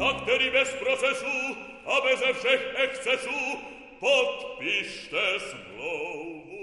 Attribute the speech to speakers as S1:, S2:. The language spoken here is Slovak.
S1: a který bez procesu a beze všech excesů podpište smlouvu.